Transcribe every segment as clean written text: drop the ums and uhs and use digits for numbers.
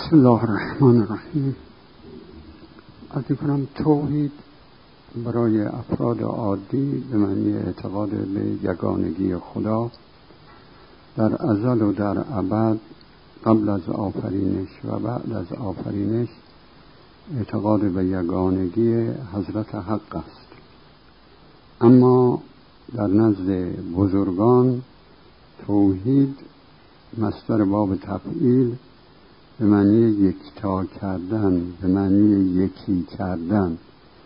بسم الله الرحمن الرحیم. عرض کنم توحید برای افراد عادی به معنی اعتقاد به یگانگی خدا در ازل و در ابد، قبل از آفرینش و بعد از آفرینش، اعتقاد به یگانگی حضرت حق است. اما در نزد بزرگان توحید مصدر باب تفعیل به معنی یکتا کردن، به معنی یکی کردن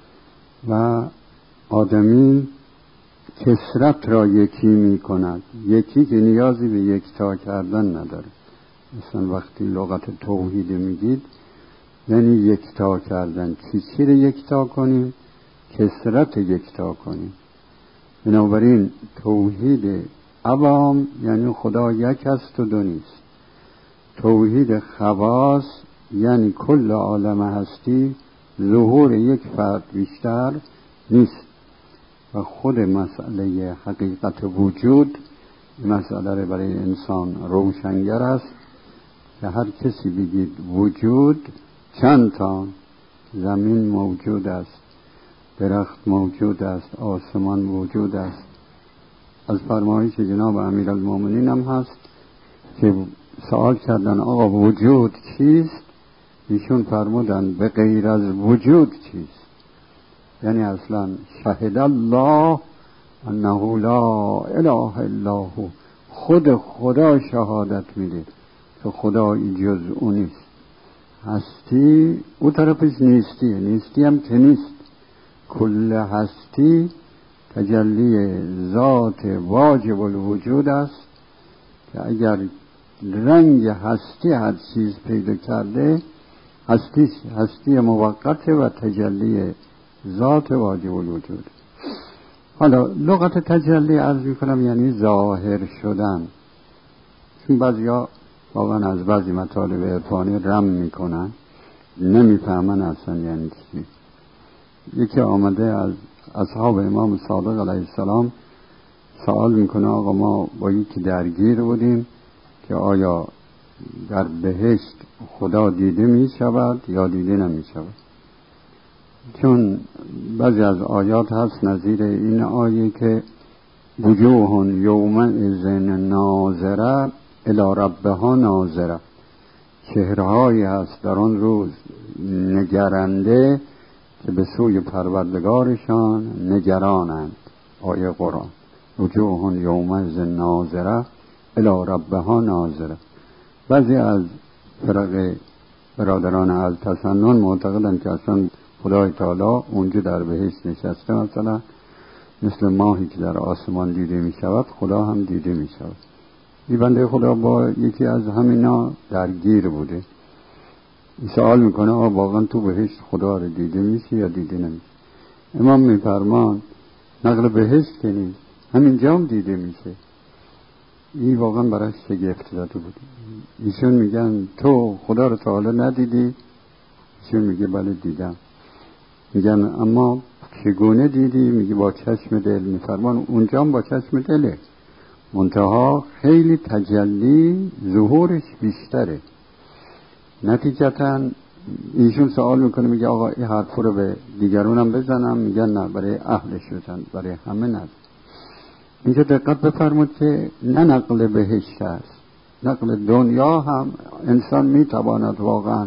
و آدمی کثرت را یکی می کند. یکی که نیازی به یکتا کردن نداره. مثلا وقتی لغت توحید میگید یعنی یکتا کردن. چی رو یکتا کنیم؟ کثرت یکتا کنیم. بنابراین توحید عوام یعنی خدا یک است و دو نیست. توحید خواص یعنی کل عالم هستی ظهور یک فرد بیشتر نیست و خود مسئله حقیقت وجود مسئله برای انسان روشنگر است که هر کسی بگید وجود چند تا زمین موجود است، درخت موجود است، آسمان موجود است. از فرمایش جناب امیرالمومنین هم هست که سوال کردن آقا وجود چیست؟ ایشون فرمودن به غیر از وجود چیست؟ یعنی اصلا شهد الله انه لا اله الا هو، خود خدا شهادت میده که خدایی جز او نیست. هستی او طرفش نیستی هم که نیست. کل هستی تجلی ذات واجب الوجود است که اگر رنگ هستی هر چیز پیدا کرده هستی موقته و تجلی ذات واجب الوجود. حالا لغت تجلی عرض میکنم یعنی ظاهر شدن، چون بعضیا واقعا از بعضی مطالب عرفانی رم میکنن، نمیفهمن اصلا یعنی چی. یکی آمده از اصحاب امام صادق علیه السلام سوال میکنه آقا ما با یکی درگیر بودیم که آیا در بهشت خدا دیده می شود یا دیده نمی شود؟ چون بعضی از آیات هست نظیر این آیه که وجوه یومئذ ناظره الی ربها ناظره، چهرهایی هست در آن روز نگرنده که به سوی پروردگارشان نگرانند. آیه قرآن وجوه یومئذ ناظره الی ربها ناظره. بعضی از فرق برادران از تسنن معتقدند که اصلا خدای تعالی اونجا در بهشت نشسته، مثلا مثل ماهی که در آسمان دیده می شود خدا هم دیده می شود. این بنده خدا با یکی از همینا درگیر بوده، سوال میکنه واقعا تو بهشت خدا رو دیده میشه یا دیده نمیشه؟ امام میفرمان نقل بهشت که نیست، همین جا هم دیده میشه. این واقعا برای شگفت زده بود. ایشون میگن تو خدا رو تا حالا ندیدی؟ ایشون میگه بله دیدم. میگن اما چگونه دیدی؟ میگه با چشم دل. میفرمان اونجا هم با چشم دله، منتها خیلی تجلی ظهورش بیشتره. نتیجتا ایشون سوال میکنه میگه آقا این حرف رو به دیگرونم بزنم؟ میگن نه، برای اهلش بزن، برای همه نه. اینجا دقت بفرمود که نه نقل بهشت است، نقل دنیا هم انسان میتواند واقعا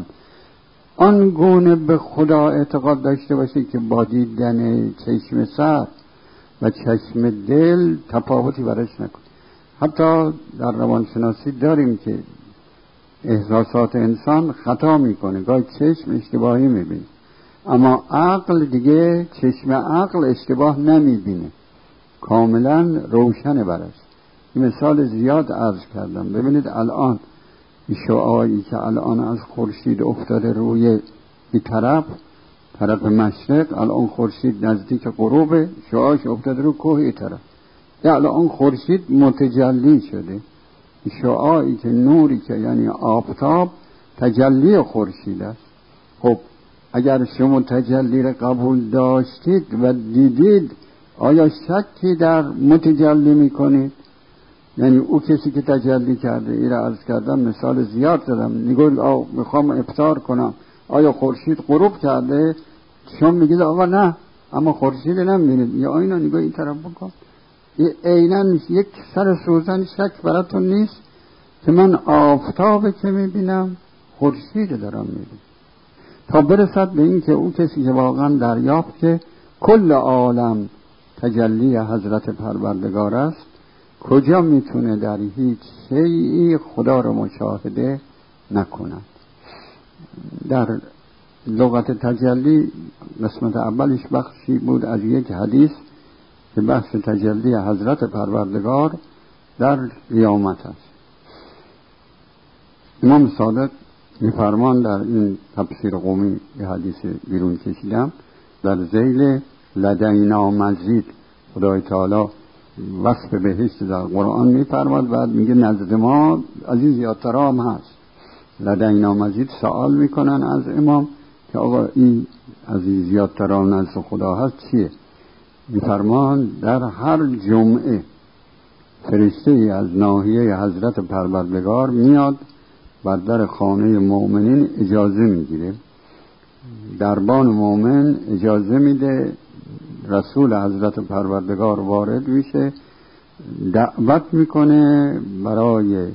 آنگونه به خدا اعتقاد داشته باشه که با دیدن چشم سر و چشم دل تفاوتی برش نکنه. حتی در روانشناسی داریم که احساسات انسان خطا میکنه، گاهی چشم اشتباهی میبینه، اما عقل دیگه چشم عقل اشتباه نمیبینه، کاملا روشن برش. این مثال زیاد عرض کردم. ببینید الان این شعاعی که الان از خورشید افتاده روی این طرف مشرق، الان خورشید نزدیک غروب، شعاعش افتاده رو کوه این طرف، الان خورشید متجلی شده. شعاعی که نوری که یعنی آفتاب تجلی خورشید است. خب اگر شما تجلی را قبول داشتید و دیدید، آیا شکی در متجلی میکنید؟ یعنی او کسی که تجلی کرده. این را عرض کردم، مثال زیاد زدم. نگاه میخوام افطار کنم، آیا خورشید غروب کرده؟ شما میگید آقا نه، اما خورشید نمیبینید. یا اینا نگاه این طرف بکن، عیناً یک سر سوزن شک براتون نیست که من آفتابه که میبینم، خورشید دارم میبینم. تا برسد به این که او کسی که واقعا دریافت که کل عالم تجلی حضرت پروردگار است، کجا میتونه در هیچ شیئی خدا رو مشاهده نکند. در لغت تجلی قسمت اولش بخشی بود از یک حدیث که بحث تجلی حضرت پروردگار در قیامت است. امام صادق میفرمان در این تفسیر قومی یه حدیث بیرون کشیدم، در ذیل لدینا مزید خدای تعالی وصف بهشت در قرآن میفرماد، بعد میگه نزد ما از این زیادتر هم هست. لدینا مزید سوال میکنن از امام که آقا این از این زیادتر هم نزد خدا هست چیه؟ میفرمان در هر جمعه فرشته ای از ناحیه حضرت پروردگار میاد بر در خانه مؤمنین اجازه میگیره، دربان مؤمن اجازه میده، رسول حضرت پروردگار وارد میشه، دعوت میکنه برای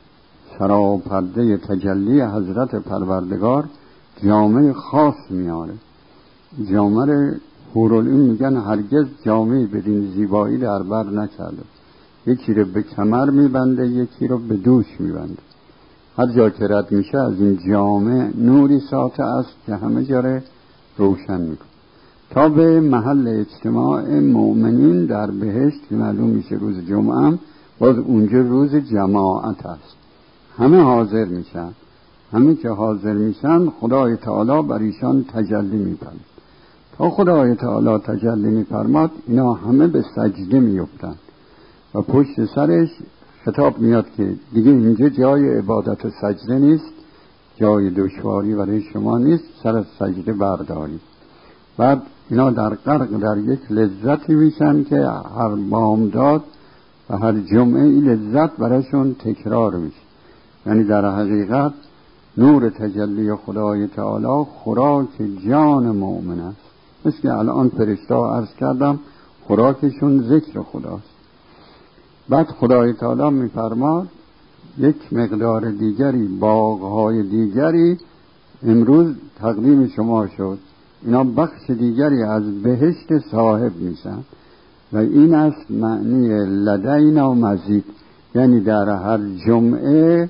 سراپرده تجلی حضرت پروردگار جامه خاص میاره. جامه حورالعین میگن هرگز جامه بدین زیبایی در بر نکرده. یکی رو به کمر میبنده، یکی رو به دوش میبنده. هر جا که رد میشه از این جامه نوری ساطع است که همه جا رو روشن میکنه تا به محل اجتماع مؤمنین در بهشت که معلوم میشه روز جمعه هم باز اونجا روز جماعت است. همه حاضر میشن، همه که حاضر میشن خدای تعالی بر ایشان تجلی میفرماد. تا خدای تعالی تجلی میفرماد اینا همه به سجده میفتن و پشت سرش خطاب میاد که دیگه اینجا جای عبادت و سجده نیست، جای دشواری برای شما نیست، سر سجده بردارید. بعد اینا در غرق در یک لذتی میشن که هر بامداد و هر جمعه این لذت برایشون تکرار میشه. یعنی در حقیقت نور تجلی خدای تعالی خوراک جان مؤمن است. مثل که الان فرشته‌ها عرض کردم خوراکشون ذکر خداست. بعد خدای تعالی میفرماد یک مقدار دیگری، باغهای دیگری امروز تقدیم شما شد، اینا بخش دیگری از بهشت صاحب میشن و این است معنی لدینا مزید. یعنی در هر جمعه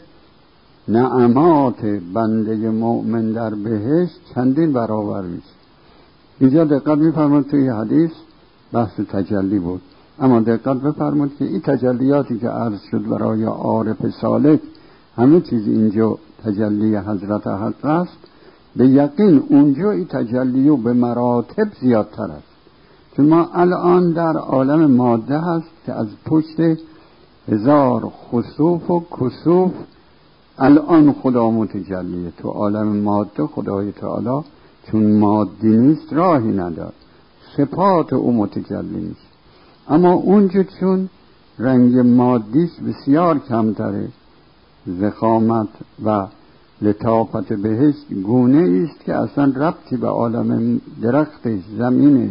نعمات بنده مؤمن در بهشت چندین برابر میشه. اینجا دقت میفرماد توی حدیث بحث تجلی بود، اما دقت بفرمود که این تجلیاتی که عرض شد برای عارف سالک همه چیز اینجا تجلی حضرت حق است، به یقین اونجا این تجلی به مراتب زیادتر است. چون ما الان در عالم ماده هست که از پشت 1000 خسوف و کسوف الان خدا متجلیه. تو عالم ماده خدای تعالی چون مادی نیست راهی نداره، صفات او متجلی نیست. اما اونجا چون رنگ مادیش بسیار کمتره، ضخامت و لطافت بهشت گونه است که اصلا ربطی به عالم درختش، زمینش،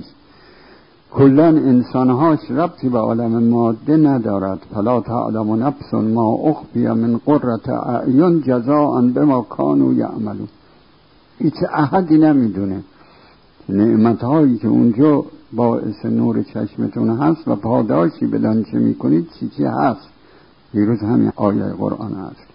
کلن انسانهاش ربطی به عالم ماده ندارد. فلا تعلم نفس ما اخفی من قرة اعین جزاء بما کانوا یعملون. هیچ احدی نمیدونه نعمتهایی که اونجا باعث نور چشمتون هست و پاداشی بدان چه میکنید چی هست. دیروز همین آیه قرآن هست.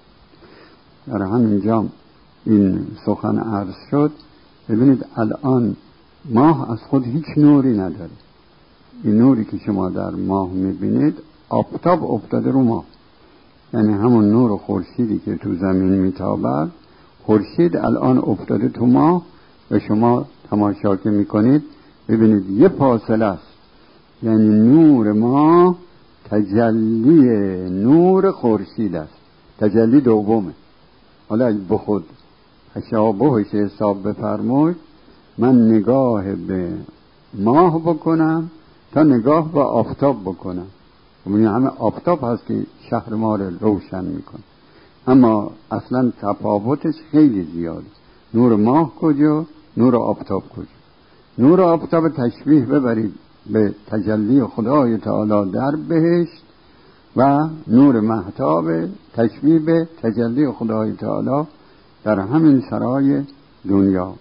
در همینجا این سخن عرض شد. ببینید الان ماه از خود هیچ نوری نداره. این نوری که شما در ماه میبینید آفتاب افتاده رو ماه، یعنی همون نور خورشیدی که تو زمین میتابد، خورشید الان افتاده تو ماه و شما تماشا که میکنید ببینید یه فاصله است. یعنی نور ما تجلی نور خورشید است، تجلی دومه. حالا اگه به خود تشابهش حساب بفرمایید، من نگاه به ماه بکنم تا نگاه به آفتاب بکنم، این همه آفتاب هست که شهر ما رو روشن میکنه، اما اصلا تفاوتش خیلی زیاده. نور ماه کجا، نور آفتاب کجا؟ نور آفتاب تشبیه ببرید به تجلی خدای تعالی در بهشت و نور مهتاب تشبیه به تجلی خدای تعالی در همین سرای دنیا.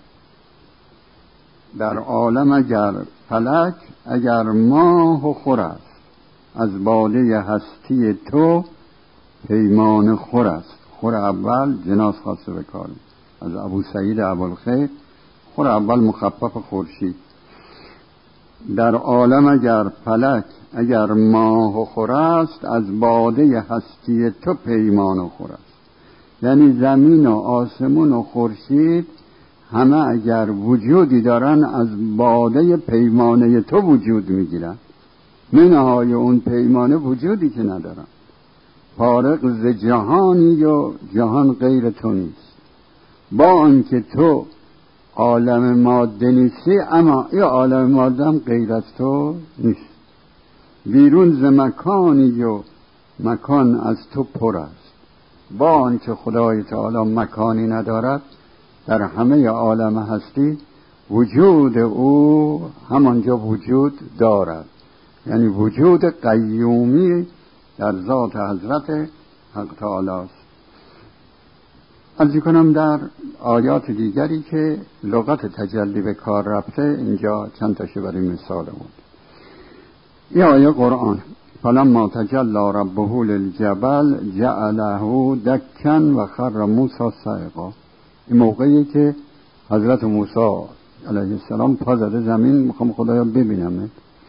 در عالم اگر فلک، اگر ماه و خور است، از باده هستی تو پیمان خور است. خور اول جناس خواسته بکارم از ابو سعید ابوالخیر، خور اول مخفف خورشید. در عالم اگر فلک، اگر ماه و خور است، از باده هستی تو پیمان و خور است. یعنی زمین و آسمون و خورشید همه اگر وجودی دارن از باده پیمانه تو وجود میگیرن. منهای اون پیمانه وجودی که ندارن، فارغ ز جهانی و جهان غیر تو نیست. با آنکه تو عالم ماده نیستی، اما این عالم ماده هم غیر از تو نیست. بیرون ز مکانی و مکان از تو پر است. با آنکه خدای تعالی مکانی ندارد، در همه عالم هستی وجود او همانجا وجود دارد. یعنی وجود قیومی در ذات حضرت حق تعالی است. عرض کنم در آیات دیگری که لغت تجلی به کار رفته، اینجا چند تاشو برای مثال بود. این آیه قرآن: فلما تجلی ربه للجبل جعله دکا و خر موسی صعقا. این موقعی که حضرت موسی علیه السلام پا زده زمین، میخوام خدایا ببینمت،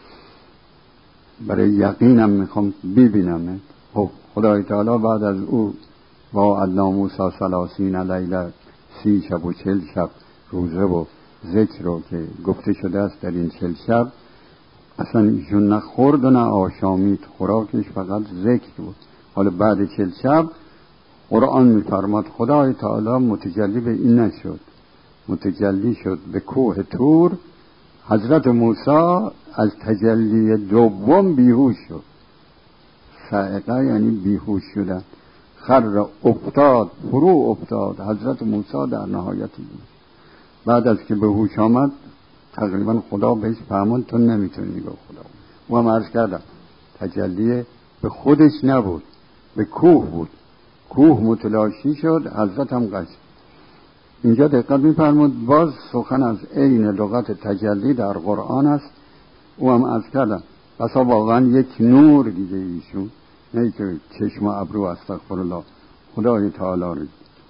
برای یقینم میخوام ببینمت. خب خدای تعالی بعد از او با ادنا موسی 30 لیله 30 شب و 40 شب روزه و ذکر رو که گفته شده است در این 40 شب اصلا ایشون نه خورد و نه آشامید، خوراکش فقط ذکر بود. حالا بعد 40 شب قرآن میفرماد خدای تعالی متجلی به این نشد، متجلی شد به کوه طور. حضرت موسی از تجلی دوم بیهوش شد. صاعقه یعنی بیهوش شدن. خر افتاد، فرو افتاد حضرت موسی در نهایت دید. بعد از که به هوش آمد تقریبا خدا بهش فرمود تو نمیتونی به خدا. و هم عرض کردم تجلی به خودش نبود، به کوه بود. کوه متلاشی شد، حضرت هم قشت. اینجا دقت می‌فرمود باز سخن از عین لغت تجلی در قرآن است. او هم عرض کردم بسا واقعا یک نور دیگه ایشون، نه که چشم و ابرو استغفرالله خدای تعالی رو.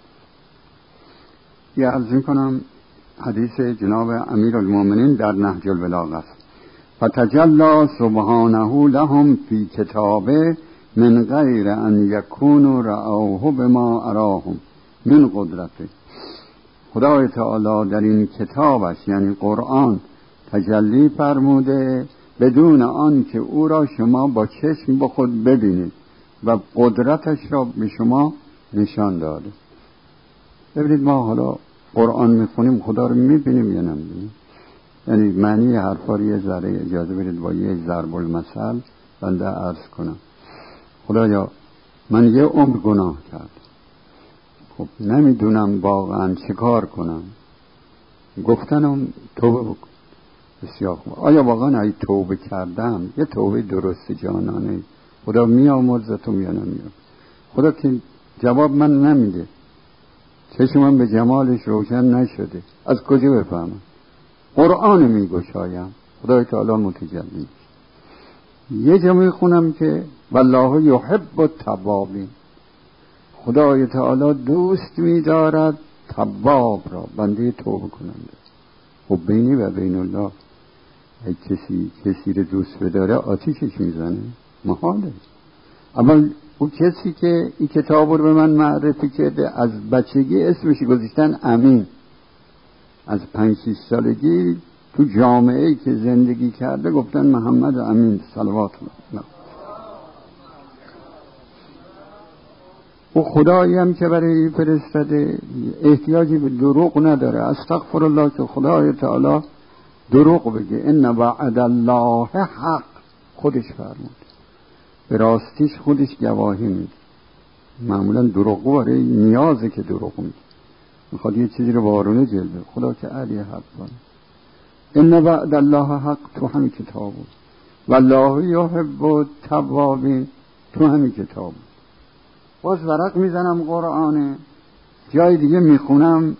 یه عرض می‌کنم حدیث جناب امیرالمومنین در نهج البلاغه است: فتجلی سبحانه لهم فی کتابه من غیر ان یکونوا رأوه بما اراهم من قدرته. خدای تعالی در این کتابش یعنی قرآن تجلی فرموده بدون آن که او را شما با چشم به خود ببینید و قدرتش را به شما نشان داده. ببینید ما حالا قرآن میخونیم خدا رو میبینیم یا نمیبینیم؟ یعنی معنی حرفا رو یه ذره اجازه بدید با یه ضرب المثل بنده عرض کنم. خدایا من یه عمر گناه کردم، خب نمیدونم واقعا چه کار کنم. گفتنم توبه بکن، بسیار خوب. آیا واقعا ای توبه کردم یه توبه درست جانانه خدا میامرزتم یا نمیامرزتم؟ خدا که جواب من نمیده، چشمم به جمالش روشن نشده، از کجا بفهمم؟ قرآن میگشایم، خدای تعالی متجلی. یه جا میخونم که والله یحب التوابین، خدای تعالی دوست می‌دارد تواب را، بنده توبه کننده. خب بینی و بین الله ای کسی رو دوست بداره آتیشش میزنه؟ محاله. اما اون کسی که این کتاب رو به من معرفی کرده از بچگی اسمش گذاشتن امین، از 5-6 سالگی تو جامعه‌ای که زندگی کرده گفتن محمد امین صلوات الله. او خدایی هم که برای فرستاده احتیاجی به دروغ نداره. استغفر الله که خدای تعالی دروغ بگه. ان وعد الله حق، خودش فرمود. به راستیش خودش گواهی میده. معمولا دروغگو برای نیازه که دروغ میگه، میخواد یه چیزی رو وارونه جلوه. خدا که علی حق کنه. ان وعد الله حق تو همین کتاب بود. والله یحب التوابین تو همین کتاب بود. باز ورق میزنم قرآنه، جای دیگه میخونم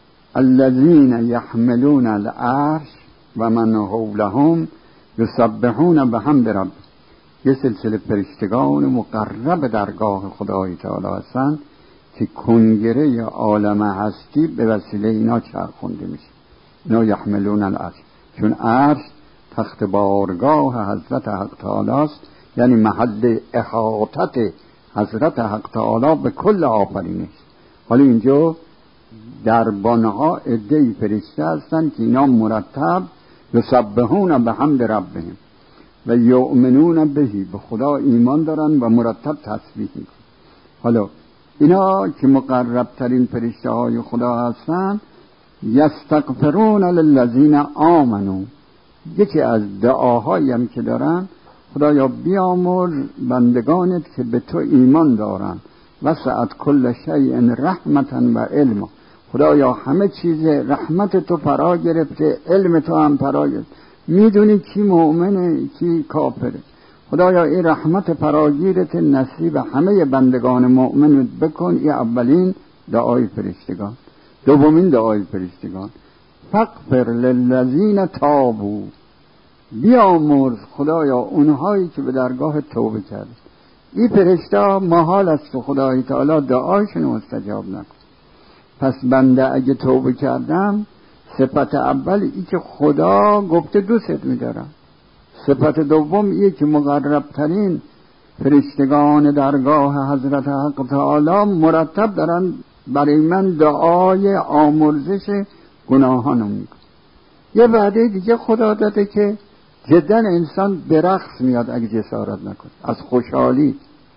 الذین یحملون العرش و من حولهم یسبحون بحمد ربهم. یه سلسله فرشتگان مقرب درگاه خدای تعالی هستن که کنگره عالم هستی به وسیله اینا چرخونده میشه. اینا یحملون العرش، چون عرش تخت بارگاه حضرت حق تعالی است، یعنی محل احاطت حضرت حق تعالی به کل آفرینش. حالا اینجا دربانها عده‌ای فرشته هستن که اینا مرتب یسبحون بحمد ربهم و یؤمنون بهی، به خدا ایمان دارن و مرتب تسبیح میکنن. حالا اینا که مقرب ترین فرشته های خدا هستن، یستغفرون للذین آمنوا، یکی از دعاهایی هم که دارن خدایا بیامرز بندگانت که به تو ایمان دارن، وسعت کل شیء رحمتا و علما، خدایا همه چیز رحمت تو فرا گرفته، علم تو هم فرا گرفته، میدونی کی مؤمنه کی کافره. خدایا این رحمت فراگیرت نصیب همه بندگان مؤمن بکن. این اولین دعای فرشتگان. دومین دعای فرشتگان فاغفر للذین تابوا، بیامرز خدایا اونهایی که به درگاه توبه کرد. این فرشته محال است که خدای تعالی دعایشون مستجاب نکن. پس بنده اگه توبه کردم، صفت اول ای که خدا گفته دوست می‌دارم، صفت دوم ای که مقرب ترین فرشتگان درگاه حضرت حق تعالی مرتب دارن برای من دعای آمرزش گناهانم میکن. یه وعده دیگه خدا داده که جدا انسان به رقص میاد اگه جسارت نکنه، از خوشحالی.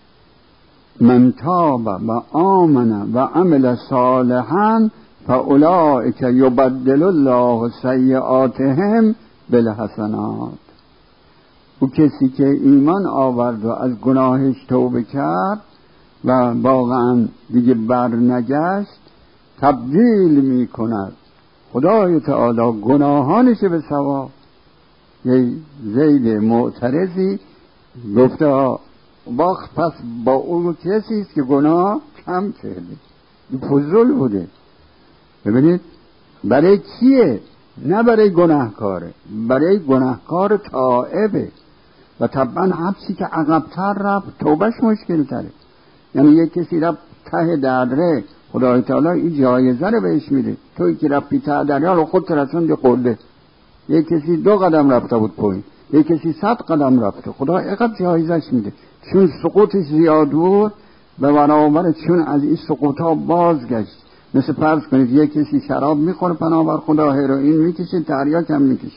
من تاب و آمن و عمل صالحا فاولئک یبدل الله سیئاتهم بالحسنات. او کسی که ایمان آورد و از گناهش توبه کرد و واقعا دیگه برنگشت، تبدیل می کند خدای تعالی گناهانش به ثواب. یه زید معترضی گفته وقت پس با اون کسی است که گناه کم کرده. فضول بوده. ببینید برای کیه؟ نه برای گناهکاره، برای گناهکار تائبه. و طبعا حبسی که عقب‌تر رفت توبهش مشکل تره. یعنی یک کسی رفت ته دره، خدای تعالی این جایزه رو بهش میده. توی که رفتی ته دریا رو خود رسوندی قله. یک کسی 2 قدم رفته بود پایین، یک کسی 100 قدم رفته، خدا اینقدر جایزش میده. چون سقوطش زیاد بود به برابر چون از این سقوطها بازگشت. مثل فرض کنید یک کسی شراب میخوره بنابر خدا، هروئین میکشه، تریاک هم میکشه،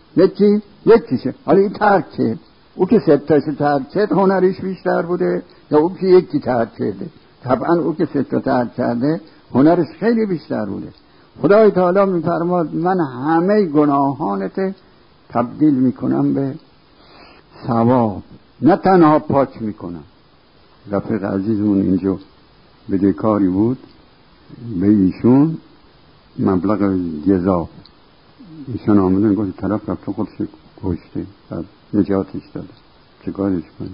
یک کشه. حالا این ترک کرد. او که 3 تاشو ترک کرد هنرش بیشتر بوده یا او که یکی ترک کرده؟ طبعا او که 3 تا ترک کرده هنرش خیلی بیشتر بوده. خدای تعالی میفرماد من همه گناهانت تبدیل میکنم به ثواب، نه تنها پاک میکنم. رفیق عزیزمون اینجا بدهکاری بود، به ایشون مبلغ جزا، ایشون آمدن گفت طرف رفت خودش کشته و نجاتش داده، چه کارش کنی؟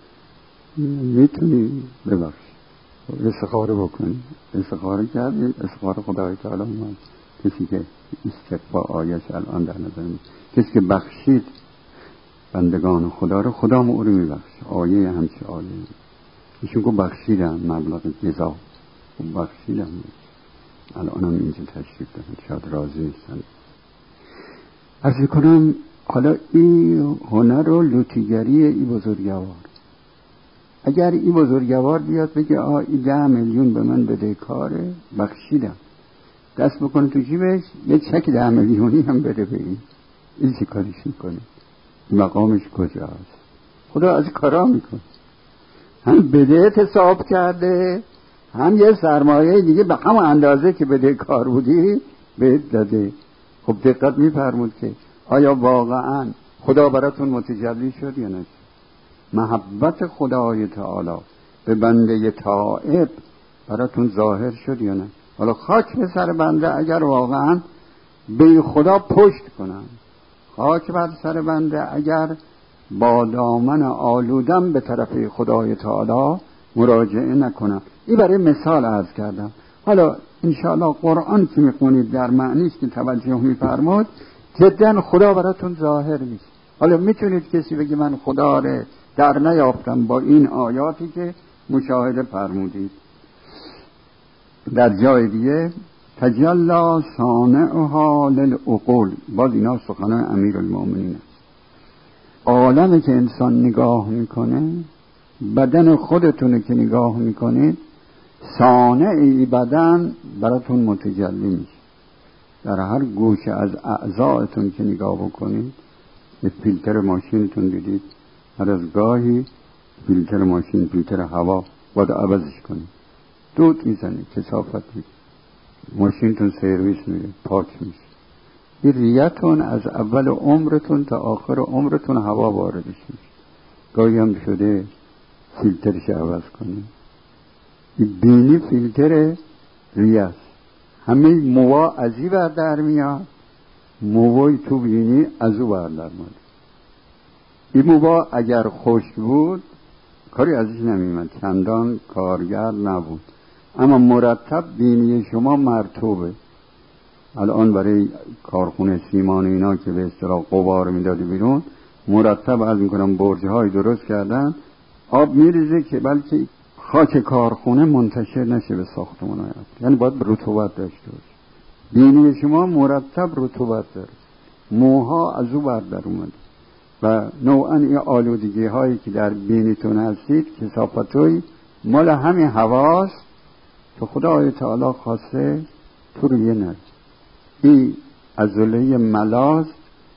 میتونی ببخش، استخاره بکنی. استخاره کردیم، استخاره خدای تعالی اومد. کسی که استغفار آیش الان در نظر می، کسی که بخشید بندگان خدا رو، خدا او رو میبخش. آیه همچه آیه ایشون که بخشیدم مبلغ جزا و بخشیدم. الان هم اینجا تشریف دارن، شاید راضی نیستن. عرض کنم حالا این هنر و لوتیگری این بزرگوار، اگر این بزرگوار بیاد بگه این 10 میلیون به من بده کاره، بخشیدم، دست بکنه تو جیبش یه چک 10 میلیونی هم بده به این چه کارش میکنه؟ مقامش کجاست؟ خدا از کارا میکنه. هم بدهت حساب کرده، هم یه سرمایه دیگه به همون اندازه که بده کار بودی بهت داده. خب دقت میفرمود که آیا واقعا خدا براتون متجلی شد یا نه؟ محبت خدای تعالی به بنده تائب براتون ظاهر شد یا نه؟ حالا خاک به سر بنده اگر واقعا به خدا پشت کنم، خاک بر سر بنده اگر با دامن آلودم به طرف خدای تعالی مراجعه نکنم. این برای مثال عرض کردم. حالا انشاءالله قرآن که میخونید در معنیش که توجه میفرمود جدا خدا براتون ظاهر میشه. حالا میتونید کسی بگه من خدا رو در نیافتم با این آیاتی که مشاهده فرمودید. در جای دیگه تجلی صانعها للعقول، باز اینا سخنان امیرالمومنین است. عالمی که انسان نگاه میکنه، بدن خودتونه که نگاه میکنید، صانعی بدن براتون متجلی میشه. در هر گوشه از اعضایتون که نگاه بکنید، یه فیلتر ماشینتون دیدید، هر از گاهی فیلتر ماشین، فیلتر هوا باید عوضش کنید، دود میزنه، کثافت میشه، ماشینتون سرویس میره، پاک میشه. این ریتون از اول عمرتون تا آخر عمرتون هوا واردش میشه. گاهی هم شده فیلترش عوض کنید. این بینی فیلتر ریه است. همه موا از این بر در میاد، موای تو بینی از او بر در میاد. این موا اگر خشک بود کاری ازش نمیمد، چندان کارگر نبود، اما مرتب بینی شما مرطوبه. الان برای کارخونه سیمان اینا که به اصطلاح غبار میداده بیرون، مرتب از میکنم برج‌های درست کردن، آب میریزه که بلکه خاک کارخونه منتشر نشه به ساختمان‌ها، یعنی باید رطوبت داشته باشه. بینی شما مرتب رطوبت داره، موها از او بر در اومده و نوعاً این آلودگی هایی که در بینیتون هستید، کثافتوی مال همین هواست که خدای تعالی خواسته تو رویه نرد. این عضله ملاذ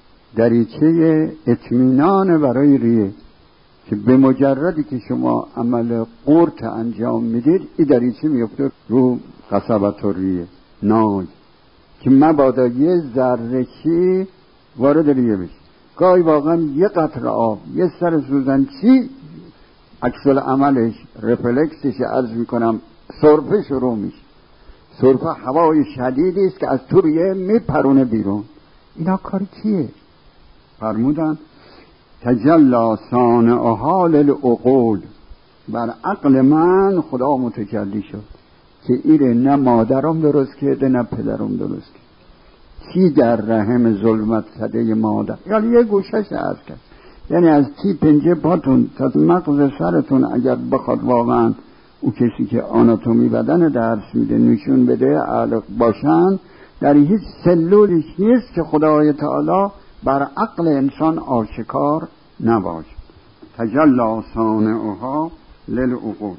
دریچه اطمینان برای ریه که به مجردی که شما عمل قرط انجام میدید، این دریچه میفته رو قصبت و ریه ناج که مبادا یه ذره‌چی وارد ریه بشه. گاهی واقعا یه قطره آب، یه سر سوزن چی عکس‌العملش، رفلکسش عرض میکنم، سرفه شروع میشه. سرفه هوای شدیدی است که از تو ریه میپرونه بیرون. اینا کار کیه؟ فرمودن تجلی صانعها للعقول، بر عقل من خدا متجلی شد که ایره نه مادرم درست کرده نه پدرم درست کرده. چی در رحم ظلمت کده مادر، یعنی یه گوشش عرض کرد، یعنی از تی پنجه پاتون تا مغز سرتون اگر بخواد واقعا او کسی که آناتومی بدن درس میده نشون بده عقل باشن، در هیچ سلولیش نیست که خدای تعالی بر عقل انسان آشکار نباشه. تجلی صانعها للعقول.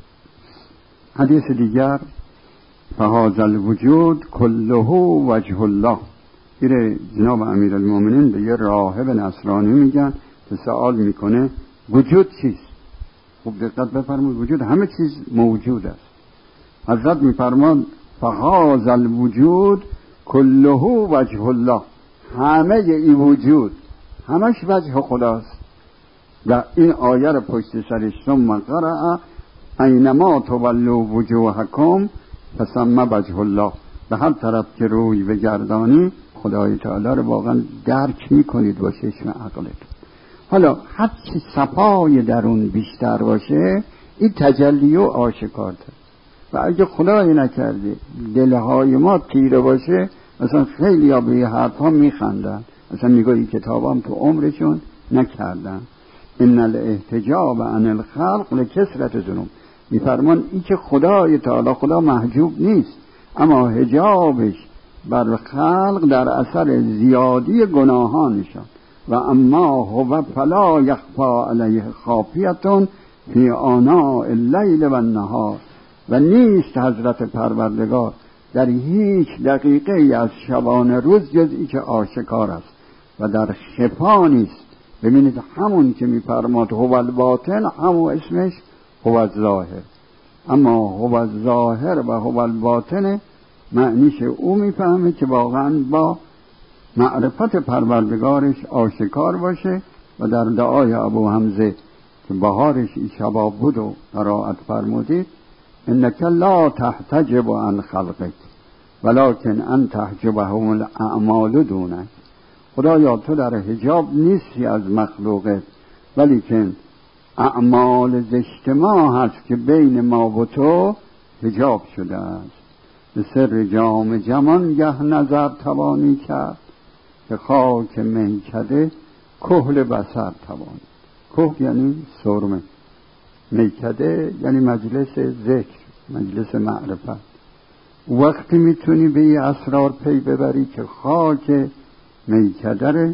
حدیث دیگر فهذا الوجود کله وجه الله. این جناب امیرالمومنین به یه راهب نصرانی میگن که سوال میکنه وجود چیست؟ خوب دقت بفرمایید، وجود همه چیز موجود است. حضرت میفرمان فهذا الوجود کله وجه الله، همه این وجود همش وجه خداست. و این آیه رو پشت سرش ثم قرأ اینما تولوا وجوهکم فثم وجه الله، به هر طرف که روی بگردانی خدای تعالی رو واقعا درک میکنید با چشم عقلت. حالا هر چی صفای درون بیشتر باشه این تجلی و آشکارتر. و اگه خدای نکرده دلهای ما تیره باشه، مثلا خیلی ها به یه حرف ها میخندن، مثلا میگه این کتاب هم تو عمرشون نکردن. ان الاحتجاب عن الخلق لکثرت ذنوب. میفرمان این که خدای تعالی خدا محجوب نیست، اما حجابش بر خلق در اثر زیادی گناهانشان. و اما هو فلا یخفا علیه خافیتون فی آناء اللیل و النهار، و نیست حضرت پروردگار در هیچ دقیقه از شبانه روز جز که آشکار است و در خفا نیست. ببینید همون که میفرماد هو الباطن، همون اسمش هو الظاهر. اما هو الظاهر و هو الباطن معنیش او میفهمه که واقعا با معرفت پروردگارش آشکار باشه. و در دعای ابو حمزه که بهارش این شباب بود و قرائت فرمودید انک لا تحتجب عن خلقک ولکن ان تحجبهم الاعمال دونک. خدایا تو در حجاب نیستی از مخلوقت، ولیکن اعمال زشت ما هست که بین ما و تو حجاب شده است. به سر جام جمان گه نظر توانی کرد، به خاک میکده کحل بصر توانی. کحل یعنی سرمه، میکده یعنی مجلس ذکر، مجلس معرفت. وقتی میتونی به این اسرار پی ببری که خاک میکده رو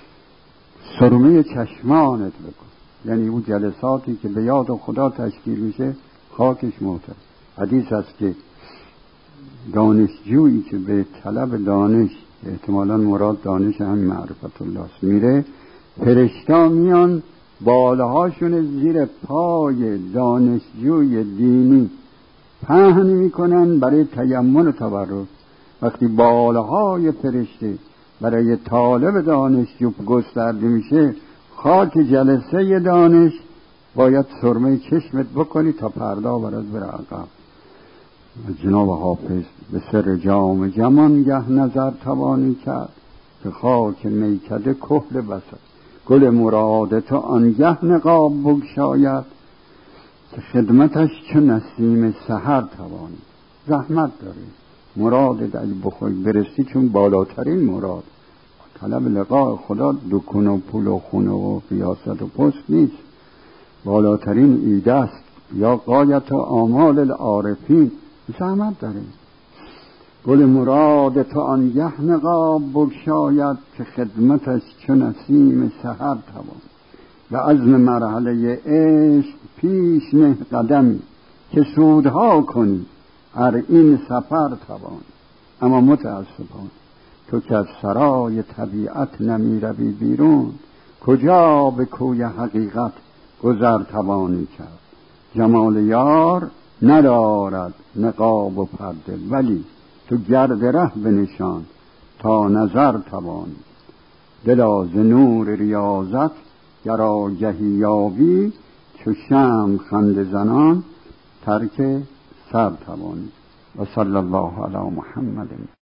سرمه چشمانت بکن. یعنی اون جلساتی که به یاد خدا تشکیل میشه خاکش محترم. حدیث است که دانشجویی که به طلب دانش، احتمالاً مراد دانش همین معرفت الله است، میره، فرشتا میان بالهاشون زیر پای دانشجوی دینی پهن میکنن برای تیمم و تبرک. وقتی بالهای فرشته برای طالب دانشجو گسترده میشه، خاک جلسه دانش باید سرمه چشمت بکنی تا پردا برات بره عقب. جناب حافظ به سر جام جمان گه نظر توانی کرد، که خاک میکده کحل بصر. گل مراد تو آنگه نقاب بگشاید، که خدمتش چو نسیم سحر توانی. زحمت داره مراد اگه بخوای برسی، چون بالاترین مراد طلب لقاء خدا دکون و پول و خونه و ریاست و پست نیست. بالاترین ایده است، یا غایت و آمال العارفین. زحمت داره. گل مراد تو آنگه نقاب بگشاید، که خدمتش چو نسیم سحر توان. و عزم مرحله عشق پیش نه قدمی، که سودها کنی هر این سفر توان. اما متاسفانه تو که از سرای طبیعت نمی روی بیرون، کجا به کوی حقیقت گذر توانی کرد. جمال یار ندارد نقاب و پرده، ولی تو گرد ره بنشان تا نظر توانی. دلا ز نور ریاضت گر آگهی یابی، چو شمع خنده زنان ترک سر توانی. و صلی الله علی محمد.